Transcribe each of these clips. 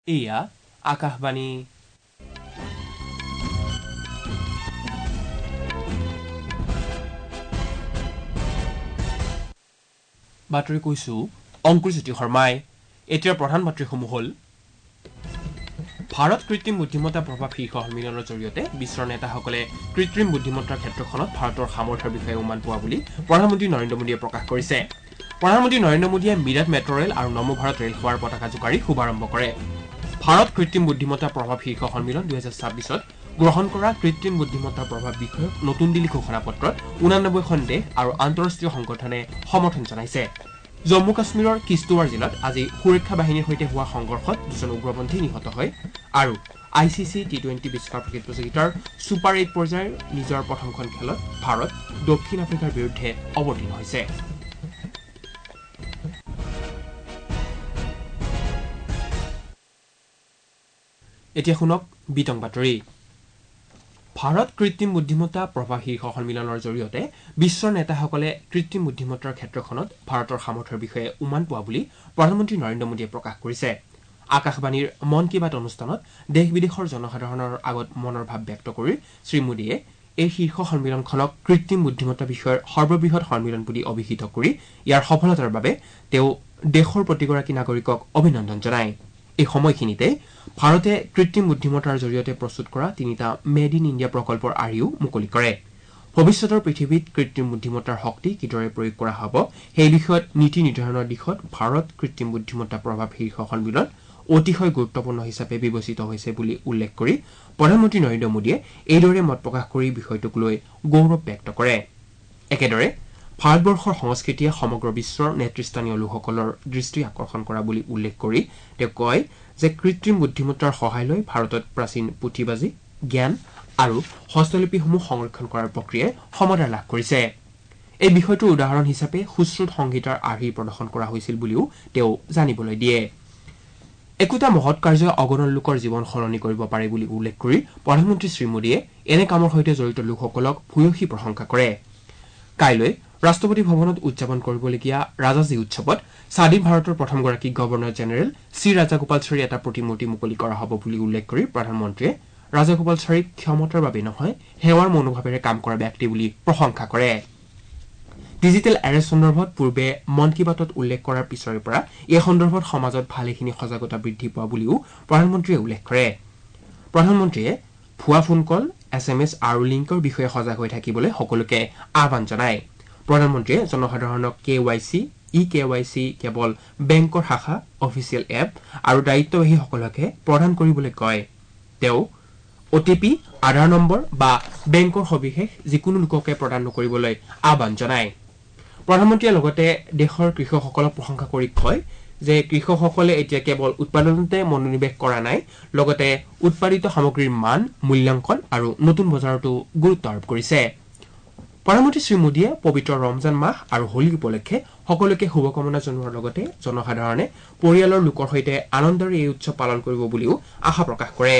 এয়া আকাশবাণী বাতৰি কৈছো অংকুৰজ্যোতি শৰ্মাই এতিয়া প্ৰধান বাতৰিসমূহ হ'ল ভাৰত কৃত্ৰিম বুদ্ধিমত্তা প্ৰভাৱ শীৰ্ষ সন্মিলনৰ জৰিয়তে বিশ্বৰ নেতাসকলে কৃত্ৰিম বুদ্ধিমত্তাৰ ক্ষেত্ৰখনত ভাৰতৰ সামৰ্থ্যৰ বিষয়ে উমান পোৱা বুলি প্ৰধানমন্ত্ৰী নৰেন্দ্ৰ মোদীয়ে প্ৰকাশ কৰিছে। প্ৰধানমন্ত্ৰী নৰেন্দ্ৰ মোদীয়ে মিৰাট মেট্ৰ' ৰেল আৰু নমভাৰত ৰেল সেৱাৰ পতাকা জোকাৰি শুভাৰম্ভ কৰে। ভাৰত কৃত্ৰিম বুদ্ধিমত্তা প্ৰভাৱ শীৰ্ষ সন্মিলন 2026ত গ্ৰহণ কৰা কৃত্ৰিম বুদ্ধিমত্তাৰ প্ৰভাৱ বিষয়ক নতুন দিল্লী ঘোষণাপত্ৰত 89খন দেশ আৰু আন্তঃৰাষ্ট্ৰীয় সংগঠনে সমৰ্থন জনাইছে। জম্মু কাশ্মীৰৰ কিস্তৱাৰ জিলাত আজি সুৰক্ষা বাহিনীৰ সৈতে হোৱা সংঘৰ্ষত দুজন উগ্ৰপন্থী নিহত হয় আৰু ICC T20 বিশ্বকাপ ক্ৰিকেট প্ৰতিযোগিতাৰ ছুপাৰ 8 পৰ্যায়ৰ নিজৰ প্ৰথমখন খেলত ভাৰত দক্ষিণ আফ্ৰিকাৰ বিৰুদ্ধে অৱতীৰ্ণ হৈছে। এতিয়া শুনক বিতং বাতৰি। ভাৰত কৃত্ৰিম বুদ্ধিমত্তা প্ৰভাৱ শীৰ্ষ সন্মিলনৰ জৰিয়তে বিশ্বৰ নেতাসকলে কৃত্ৰিম বুদ্ধিমত্তাৰ ক্ষেত্ৰখনত ভাৰতৰ সামৰ্থ্যৰ বিষয়ে উমান পোৱা বুলি প্ৰধানমন্ত্ৰী নৰেন্দ্ৰ মোদীয়ে প্ৰকাশ কৰিছে। আকাশবাণীৰ মন কী বাত অনুষ্ঠানত দেশ বিদেশৰ জনসাধাৰণৰ আগত মনৰ ভাৱ ব্যক্ত কৰি শ্ৰীমোদীয়ে এই শীৰ্ষ সন্মিলনখনক কৃত্ৰিম বুদ্ধিমত্তা বিষয়ৰ সৰ্ববৃহৎ সন্মিলন বুলি অভিহিত কৰি ইয়াৰ সফলতাৰ বাবে তেওঁ দেশৰ প্ৰতিগৰাকী নাগৰিকক অভিনন্দন জনায়। এই সময়খিনিতে ভাৰতে কৃত্ৰিম বুদ্ধিমত্তাৰ জৰিয়তে প্ৰস্তুত কৰা 3টা মেড ইন ইণ্ডিয়া প্ৰকল্পৰ আৰ্হিও মুকলি কৰে। ভৱিষ্যতৰ পৃথিৱীত কৃত্ৰিম বুদ্ধিমত্তাৰ শক্তি কিদৰে প্ৰয়োগ কৰা হ'ব সেই বিষয়ত নীতি নিৰ্ধাৰণৰ দিশত ভাৰত কৃত্ৰিম বুদ্ধিমত্তা প্ৰভাৱ শীৰ্ষ সন্মিলন অতিশয় গুৰুত্বপূৰ্ণ হিচাপে বিবেচিত হৈছে বুলি উল্লেখ কৰি প্ৰধানমন্ত্ৰী নৰেন্দ্ৰ মোদীয়ে এইদৰে মত প্ৰকাশ কৰি বিষয়টোক লৈ গৌৰৱ ব্যক্ত কৰে। একেদৰে ভাৰতবৰ্ষৰ সংস্কৃতিয়ে সমগ্ৰ বিশ্বৰ নেতৃস্থানীয় লোকসকলৰ দৃষ্টি আকৰ্ষণ কৰা বুলি উল্লেখ কৰি তেওঁ কয় যে কৃত্ৰিম বুদ্ধিমত্তাৰ সহায় লৈ ভাৰতত প্ৰাচীন পুথিবাজি জ্ঞান আৰু হস্তলিপিসমূহ সংৰক্ষণ কৰাৰ প্ৰক্ৰিয়াই সমাদৰ লাভ কৰিছে। এই বিষয়টোৰ উদাহৰণ হিচাপে সুশ্ৰুত সংগীতৰ আৰ্হি প্ৰদৰ্শন কৰা হৈছিল বুলিও তেওঁ জানিবলৈ দিয়ে। একোটা মহৎ কাৰ্যই অগণন লোকৰ জীৱন সলনি কৰিব পাৰে বুলি উল্লেখ কৰি প্ৰধানমন্ত্ৰী শ্ৰীমোদীয়ে এনে কামৰ সৈতে জড়িত লোকসকলক ভূয়সী প্ৰশংসা কৰে। কাইলৈ ৰাষ্ট্ৰপতি ভৱনত উদযাপন কৰিবলগীয়া ৰাজাজী উৎসৱত স্বাধীন ভাৰতৰ প্ৰথমগৰাকী গভৰ্ণৰ জেনেৰেল শ্ৰী ৰাজাগোপালচাৰীৰ এটা প্ৰতিমূৰ্তি মুকলি কৰা হ'ব বুলি উল্লেখ কৰি প্ৰধানমন্ত্ৰীয়ে ৰাজাগোপালচাৰীক ক্ষমতাৰ বাবে নহয় সেৱাৰ মনোভাৱেৰে কাম কৰা ব্যক্তি বুলি প্ৰশংসা কৰে। ডিজিটেল এৰেষ্ট সন্দৰ্ভত পূৰ্বে মন কী বাতত উল্লেখ কৰাৰ পিছৰে পৰা এই সন্দৰ্ভত সমাজত ভালেখিনি সজাগতা বৃদ্ধি পোৱা বুলিও প্ৰধানমন্ত্ৰীয়ে উল্লেখ কৰে। প্ৰধানমন্ত্ৰীয়ে ভুৱা ফোন কল SMS আৰু লিংকৰ বিষয়ে সজাগ হৈ থাকিবলৈ সকলোকে আহ্বান জনায়। প্ৰধানমন্ত্ৰীয়ে জনসাধাৰণক KYC eKYC কেৱল বেংকৰ শাখা অফিচিয়েল এপ আৰু দায়িত্ববাহীসকলকহে প্ৰদান কৰিবলৈ কয়। তেওঁ OTP আধাৰ নম্বৰ বা বেংকৰ সবিশেষ যিকোনো লোককে প্ৰদান নকৰিবলৈ আহ্বান জনায়। প্ৰধানমন্ত্ৰীয়ে লগতে দেশৰ কৃষকসকলক প্ৰশংসা কৰি কয় যে কৃষকসকলে এতিয়া কেৱল উৎপাদনতে মনোনিৱেশ কৰা নাই, লগতে উৎপাদিত সামগ্ৰীৰ মান মূল্যাংকন আৰু নতুন বজাৰতো গুৰুত্ব আৰোপ কৰিছে। প্ৰধানমন্ত্ৰী শ্ৰীমোদীয়ে পবিত্ৰ ৰমজান মাহ আৰু হোলী উপলক্ষে সকলোকে শুভকামনা জনোৱাৰ লগতে জনসাধাৰণে পৰিয়ালৰ লোকৰ সৈতে আনন্দৰে এই উৎসৱ পালন কৰিব বুলিও আশা প্ৰকাশ কৰে।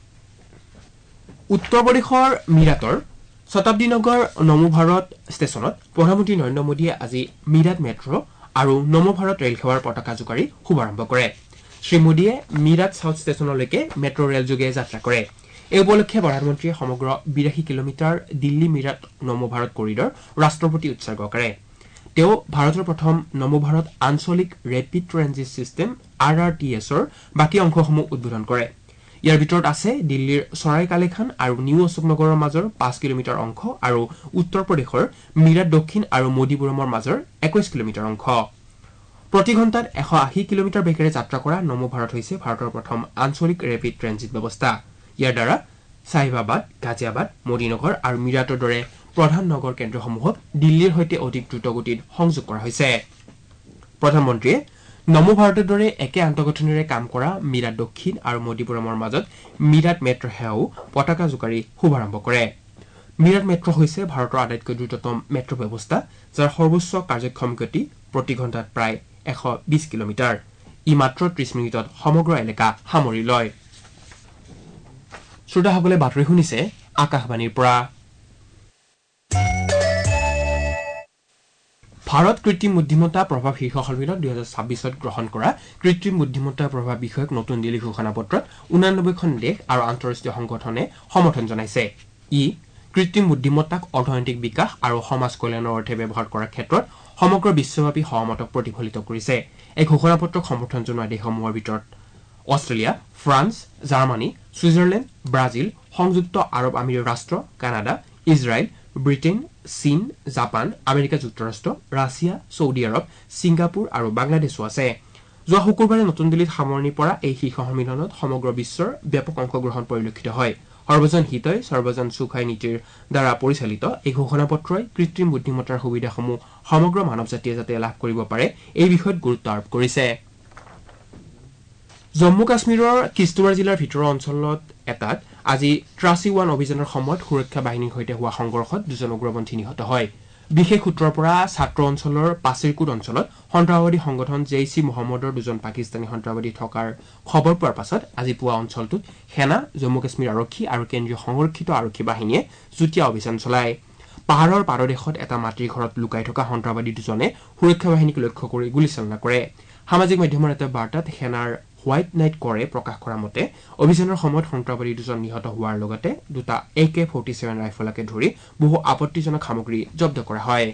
উত্তৰ প্ৰদেশৰ মিৰাটৰ শতাব্দী নগৰ নমভাৰত ষ্টেচনত প্ৰধানমন্ত্ৰী নৰেন্দ্ৰ মোদীয়ে আজি মিৰাট মেট্ৰ' আৰু নমভাৰত ৰেল সেৱাৰ পতাকা জোকাৰি শুভাৰম্ভ কৰে। শ্ৰীমোদীয়ে মিৰাট চাউথ ষ্টেচনলৈকে মেট্ৰ' ৰেলযোগে যাত্ৰা কৰে। এই উপলক্ষে প্ৰধানমন্ত্ৰীয়ে সমগ্ৰ 82 কিলোমিটাৰ দিল্লী মিৰাট নমভাৰত কৰিডৰ ৰাষ্ট্ৰৰ প্ৰতি উৎসৰ্গ কৰে। তেওঁ ভাৰতৰ প্ৰথম নমভাৰত আঞ্চলিক ৰেপিড ট্ৰেনজিট ছিষ্টেম RRTSৰ বাকী অংশসমূহ উদ্বোধন কৰে। ইয়াৰ ভিতৰত আছে দিল্লীৰ চৰাই কালেখান আৰু নিউ অশোকনগৰৰ মাজৰ 5 কিলোমিটাৰ অংশ আৰু উত্তৰ প্ৰদেশৰ মিৰাট দক্ষিণ আৰু মোদীপুৰমৰ মাজৰ 21 কিলোমিটাৰ অংশ। প্ৰতি ঘণ্টাত 180 কিলোমিটাৰ বেগেৰে যাত্ৰা কৰা নমভাৰত হৈছে ভাৰতৰ প্ৰথম আঞ্চলিক ৰেপিড ট্ৰেনজিট ব্যৱস্থা। ইয়াৰ দ্বাৰা চাহিবাবাদ গাজিয়াবাদ মদিনগৰ আৰু মিৰাটৰ দৰে প্ৰধান নগৰ কেন্দ্ৰসমূহক দিল্লীৰ সৈতে অধিক দ্ৰুতগতিত সংযোগ কৰা হৈছে। প্ৰধানমন্ত্ৰীয়ে নমভাৰতৰ দৰে একে আন্তঃগাঁথনিৰে কাম কৰা মিৰাট দক্ষিণ আৰু মোদীপুৰমৰ মাজত মিৰাট মেট্ৰ' সেৱাও পতাকা জোকাৰি শুভাৰম্ভ কৰে। মিৰাট মেট্ৰ' হৈছে ভাৰতৰ আটাইতকৈ দ্ৰুততম মেট্ৰ' ব্যৱস্থা, যাৰ সৰ্বোচ্চ কাৰ্যক্ষম গতি প্ৰতি ঘণ্টাত প্ৰায় 120 কিলোমিটাৰ। ই মাত্ৰ 30 মিনিটত সমগ্ৰ এলেকা সামৰি লয়। শ্ৰোতাসকলে বাতৰি শুনিছে আকাশবাণীৰ পৰা। ভাৰত কৃত্ৰিম বুদ্ধিমত্তা প্ৰভাৱ শীৰ্ষ সন্মিলন 2026ত গ্ৰহণ কৰা কৃত্ৰিম বুদ্ধিমত্তা প্ৰভাৱ বিষয়ক নতুন দিল্লী ঘোষণাপত্ৰত 89খন দেশ আৰু আন্তঃৰাষ্ট্ৰীয় সংগঠনে সমৰ্থন জনাইছে। ই কৃত্ৰিম বুদ্ধিমত্তাক অৰ্থনৈতিক বিকাশ আৰু সমাজ কল্যাণৰ অৰ্থে ব্যৱহাৰ কৰাৰ ক্ষেত্ৰত সমগ্ৰ বিশ্বব্যাপী সহমতক প্ৰতিফলিত কৰিছে। এই ঘোষণাপত্ৰক সমৰ্থন জনোৱা দেশসমূহৰ ভিতৰত Australia, France, Germany, Switzerland, Brazil, সংযুক্ত আৰৱ আমিৰি ৰাষ্ট্ৰ, কানাডা, ইজৰাইল, ব্ৰিটেইন, চীন, জাপান, আমেৰিকা যুক্তৰাষ্ট্ৰ, ৰাছিয়া, ছৌদি আৰৱ, ছিংগাপুৰ আৰু বাংলাদেশো আছে। যোৱা শুকুৰবাৰে নতুন দিল্লীত সামৰণি পৰা এই শীৰ্ষ সন্মিলনত সমগ্ৰ বিশ্বৰ ব্যাপক অংশগ্ৰহণ পৰিলক্ষিত হয়। সৰ্বজন হিতৈ সৰ্বজন সুখাই নীতিৰ দ্বাৰা পৰিচালিত এই ঘোষণাপত্ৰই কৃত্ৰিম বুদ্ধিমত্তাৰ সুবিধাসমূহ সমগ্ৰ মানৱ জাতিয়ে যাতে লাভ কৰিব পাৰে এই বিষয়ত গুৰুত্ব আৰোপ কৰিছে। জম্মু কাশ্মীৰৰ কিস্তুৱাৰ জিলাৰ ভিতৰৰ অঞ্চলত এটাত আজি ত্ৰাচি-1 অভিযানৰ সময়ত সুৰক্ষা বাহিনীৰ সৈতে হোৱা সংঘৰ্ষত দুজন উগ্ৰপন্থী নিহত হয়। বিশেষ সূত্ৰৰ পৰা ছাত্ৰ অঞ্চলৰ পাচিৰকুট অঞ্চলত সন্ত্ৰাসবাদী সংগঠন জেইচ-ই মহম্মদৰ দুজন পাকিস্তানী সন্ত্ৰাসবাদী থকাৰ খবৰ পোৱাৰ পাছত আজি পুৱা অঞ্চলটোত সেনা, জম্মু কাশ্মীৰ আৰক্ষী আৰু কেন্দ্ৰীয় সংৰক্ষিত আৰক্ষী বাহিনীয়ে যুটীয়া অভিযান চলায়। পাহাৰৰ পাদদেশত এটা মাটিৰ ঘৰত লুকাই থকা সন্ত্ৰাসবাদী দুজনে সুৰক্ষা বাহিনীক লক্ষ্য কৰি গুলীচালনা কৰে। সামাজিক মাধ্যমৰ এটা বাৰ্তাত সেনাৰ হোৱাইট নাইট কৰে প্ৰকাশ কৰা মতে অভিযানৰ সময়ত সন্ত্ৰাসবাদী দুজন নিহত হোৱাৰ লগতে দুটা AK-47 ৰাইফলকে ধৰি বহু আপত্তিজনক সামগ্ৰী জব্দ কৰা হয়।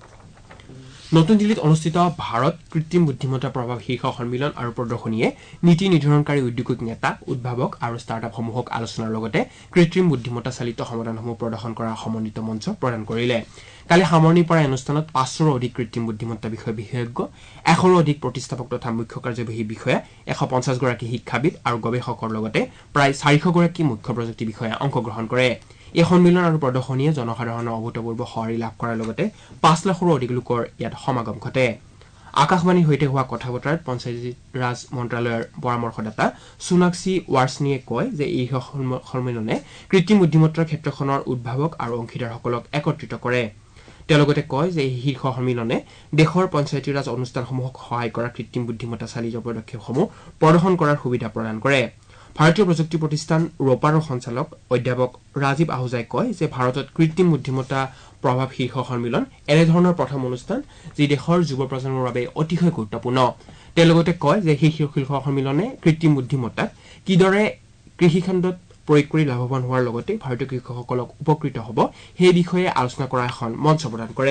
নতুন দিল্লীত অনুষ্ঠিত ভাৰত কৃত্ৰিম বুদ্ধিমত্তা প্ৰভাৱ শীৰ্ষ সন্মিলন আৰু প্ৰদৰ্শনীয়ে নীতি নিৰ্ধাৰণকাৰী উদ্যোগিক নেতা, উদ্ভাৱক আৰু ষ্টাৰ্টআপসমূহক আলোচনাৰ লগতে কৃত্ৰিম বুদ্ধিমত্তা চালিত সমাধানসমূহ প্ৰদৰ্শন কৰাৰ সমন্বিত মঞ্চ প্ৰদান কৰিলে। কালি সামৰণি পৰা অনুষ্ঠানত 500ৰো অধিক কৃত্ৰিম বুদ্ধিমত্তা বিষয় বিশেষজ্ঞ, 100ৰো অধিক প্ৰতিষ্ঠাপক তথা মুখ্য কাৰ্যবাহী বিষয়া, 150গৰাকী শিক্ষাবিদ আৰু গৱেষকৰ লগতে প্ৰায় 400গৰাকী মুখ্য প্ৰযুক্তি বিষয়াই অংশগ্ৰহণ কৰে। এই সন্মিলন আৰু প্ৰদৰ্শনীয়ে জনসাধাৰণৰ অভূতপূৰ্ব সঁহাৰি লাভ কৰাৰ লগতে 5 লাখৰো অধিক লোকৰ ইয়াত সমাগম ঘটে। আকাশবাণীৰ সৈতে হোৱা কথা বতৰাত পঞ্চায়তী ৰাজ মন্ত্ৰালয়ৰ পৰামৰ্শদাতা সোণাক্ষী ৱাৰ্ষ্ণীয়ে কয় যে এই সন্মিলনে কৃত্ৰিম বুদ্ধিমত্তাৰ ক্ষেত্ৰখনৰ উদ্ভাৱক আৰু অংশীদাৰসকলক একত্ৰিত কৰে। তেওঁ লগতে কয় যে এই শীৰ্ষ সন্মিলনে দেশৰ পঞ্চায়তী ৰাজ অনুষ্ঠানসমূহক সহায় কৰা কৃত্ৰিম বুদ্ধিমত্তা চালিত পদক্ষেপসমূহ প্ৰদৰ্শন কৰাৰ সুবিধা প্ৰদান কৰে। ভাৰতীয় প্ৰযুক্তি প্ৰতিষ্ঠান ৰোপাৰৰ সঞ্চালক অধ্যাপক ৰাজীৱ আহুজাই কয় যে ভাৰতত কৃত্ৰিম বুদ্ধিমত্তা প্ৰভাৱ শীৰ্ষ সন্মিলন এনেধৰণৰ প্ৰথম অনুষ্ঠান যি দেশৰ যুৱ প্ৰজন্মৰ বাবে অতিশয় গুৰুত্বপূৰ্ণ। তেওঁ লগতে কয় যে সেই শীৰ্ষ সন্মিলনে কৃত্ৰিম বুদ্ধিমত্তাক কিদৰে কৃষিখণ্ডত প্ৰয়োগ কৰি লাভৱান হোৱাৰ লগতে ভাৰতীয় কৃষকসকলক উপকৃত হ'ব সেই বিষয়ে আলোচনা কৰা এখন মঞ্চ প্ৰদান কৰে।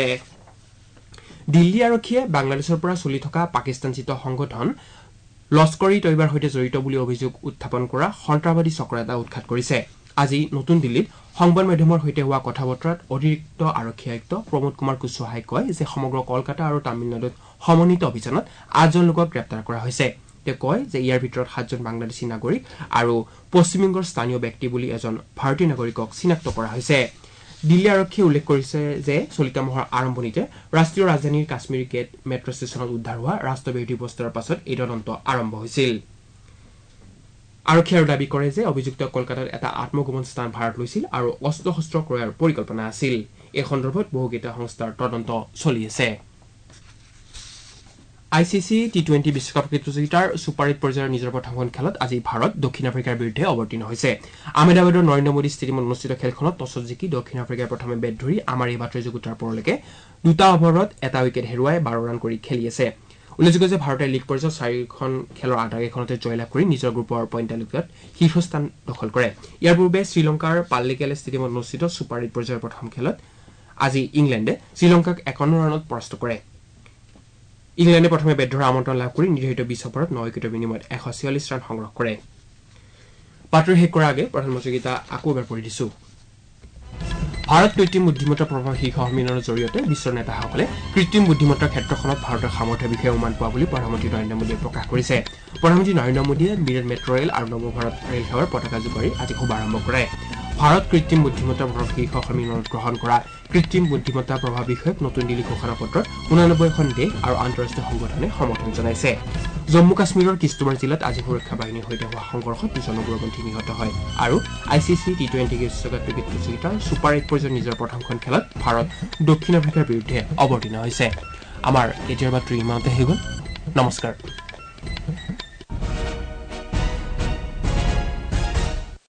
দিল্লী আৰক্ষীয়ে বাংলাদেশৰ পৰা চলি থকা পাকিস্তানস্থিত সংগঠন লস্কৰ-ই-তৈবাৰ সৈতে জড়িত বুলি অভিযোগ উত্থাপন কৰা সন্ত্ৰাসবাদী চক্ৰ এটা উৎখাত কৰিছে। আজি নতুন দিল্লীত সংবাদ মাধ্যমৰ সৈতে হোৱা কথা বতৰাত অতিৰিক্ত আৰক্ষী আয়ুক্ত প্ৰমোদ কুমাৰ কুশৱাহাই কয় যে সমগ্ৰ কলকাতা আৰু তামিলনাডুত সমন্বিত অভিযানত 8জন লোকক গ্ৰেপ্তাৰ কৰা হৈছে। তেওঁ কয় যে ইয়াৰ ভিতৰত 7জন বাংলাদেশী নাগৰিক আৰু পশ্চিমবংগৰ স্থানীয় ব্যক্তি বুলি এজন ভাৰতীয় নাগৰিকক চিনাক্ত কৰা হৈছে। দিল্লী আৰক্ষীয়ে উল্লেখ কৰিছে যে চলিত মাহৰ আৰম্ভণিতে ৰাষ্ট্ৰীয় ৰাজধানীৰ কাশ্মীৰী গেট মেট্ৰ ষ্টেচনত উদ্ধাৰ হোৱা ৰাষ্ট্ৰবিৰোধী বস্তুৰ পাছত এই তদন্ত আৰম্ভ হৈছিল। আৰক্ষীয়ে দাবী কৰে যে অভিযুক্ত কলকাতাত এটা আত্মগোপন স্থান ভাড়াত লৈছিল আৰু অস্ত্ৰ-শস্ত্ৰ ক্ৰয়ৰ পৰিকল্পনা আছিল। এই সন্দৰ্ভত বহুকেইটা সংস্থাৰ তদন্ত চলি আছে। ICC T20 বিশ্বকাপ ক্ৰিকেট প্ৰতিযোগিতাৰ ছুপাৰ 8 পৰ্যায়ৰ নিজৰ প্ৰথমখন খেলত আজি ভাৰত দক্ষিণ আফ্ৰিকাৰ বিৰুদ্ধে অৱতীৰ্ণ হৈছে। আহমেদাবাদৰ নৰেন্দ্ৰ মোদী ষ্টেডিয়ামত অনুষ্ঠিত খেলখনত টছত জিকি দক্ষিণ আফ্ৰিকাই প্ৰথমে বেট ধৰি আমাৰ এই বাতৰি যুগুতাৰ পৰলৈকে 2টা অভাৰত এটা উইকেট হেৰুৱাই 12 ৰান কৰি খেলি আছে। উল্লেখযোগ্য যে ভাৰতে লীগ পৰ্যায়ৰ 4খন খেলৰ আটাইকেইখনতে জয়লাভ কৰি নিজৰ গ্ৰুপৰ পইণ্ট তালিকাত শীৰ্ষস্থান দখল কৰে। ইয়াৰ পূৰ্বে শ্ৰীলংকাৰ পাল্লিকেলে ষ্টেডিয়ামত অনুষ্ঠিত ছুপাৰ 8 পৰ্যায়ৰ প্ৰথম খেলত আজি ইংলেণ্ডে শ্ৰীলংকাক 51 ৰানত পৰাস্ত কৰে। ইংলেণ্ডে প্ৰথমে বেট ধৰাৰ আমন্ত্ৰণ লাভ কৰি নিৰ্ধাৰিত 20 অভাৰত 9 উইকেটৰ বিনিময়ত 146 ৰান সংগ্ৰহ কৰে। বাতৰি শেষ কৰাৰ আগে প্ৰধানমন্ত্ৰীকেইটা আকৌ এবাৰ পঢ়ি দিছো। ভাৰত কৃত্ৰিম বুদ্ধিমত্তাৰ প্ৰভাৱ শীৰ্ষ সন্মিলনৰ জৰিয়তে বিশ্বৰ নেতাসকলে কৃত্ৰিম বুদ্ধিমত্তাৰ ক্ষেত্ৰখনত ভাৰতৰ সামৰ্থ্যৰ বিষয়ে উমান পোৱা বুলি প্ৰধানমন্ত্ৰী নৰেন্দ্ৰ মোদীয়ে প্ৰকাশ কৰিছে। প্ৰধানমন্ত্ৰী নৰেন্দ্ৰ মোদীয়ে মিৰেট মেট্ৰ ৰেল আৰু নৱ ভাৰত ৰেল সেৱাৰ পতাকা জোকাৰি আজি শুভাৰম্ভ কৰে। ভাৰত কৃত্ৰিম বুদ্ধিমত্তাৰ প্ৰভাৱ শীৰ্ষ সন্মিলনত গ্ৰহণ কৰা কৃত্ৰিম বুদ্ধিমত্তাৰ প্ৰভাৱ বিষয়ক নতুন দিল্লী ঘোষণাপত্ৰত 89খন দেশ আৰু আন্তঃৰাষ্ট্ৰীয় সংগঠনে সমৰ্থন জনাইছে। জম্মু কাশ্মীৰৰ কিস্তুৱাৰ জিলাত আজি সুৰক্ষা বাহিনীৰ সৈতে হোৱা সংঘৰ্ষত 2জন উগ্ৰপন্থী নিহত হয় আৰু ICC T20 বিশ্বকাপ ক্ৰিকেট প্ৰতিযোগিতাৰ ছুপাৰ 8 পৰ্যায়ৰ নিজৰ প্ৰথমখন খেলত ভাৰত দক্ষিণ আফ্ৰিকাৰ বিৰুদ্ধে অৱতীৰ্ণ হৈছে। আমাৰ এতিয়াৰ বাতৰি ইমানতে হৈ গ'ল। নমস্কাৰ।